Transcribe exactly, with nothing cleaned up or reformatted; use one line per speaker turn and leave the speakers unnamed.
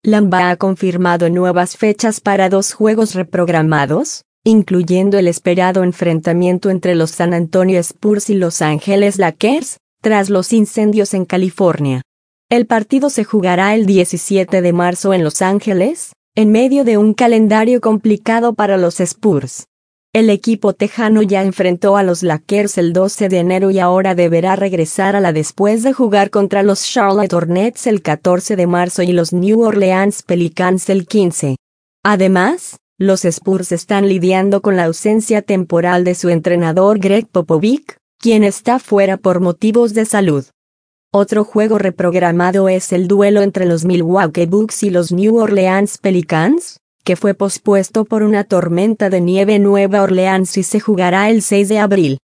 Lamba ha confirmado nuevas fechas para dos juegos reprogramados, incluyendo el esperado enfrentamiento entre los San Antonio Spurs y Los Ángeles Lakers, tras los incendios en California. El partido se jugará el diecisiete de marzo en Los Ángeles, en medio de un calendario complicado para los Spurs. El equipo tejano ya enfrentó a los Lakers el doce de enero y ahora deberá regresar a la después de jugar contra los Charlotte Hornets el catorce de marzo y los New Orleans Pelicans el quince. Además, los Spurs están lidiando con la ausencia temporal de su entrenador Greg Popovich, quien está fuera por motivos de salud. Otro juego reprogramado es el duelo entre los Milwaukee Bucks y los New Orleans Pelicans, que fue pospuesto por una tormenta de nieve en Nueva Orleans y se jugará el seis de abril.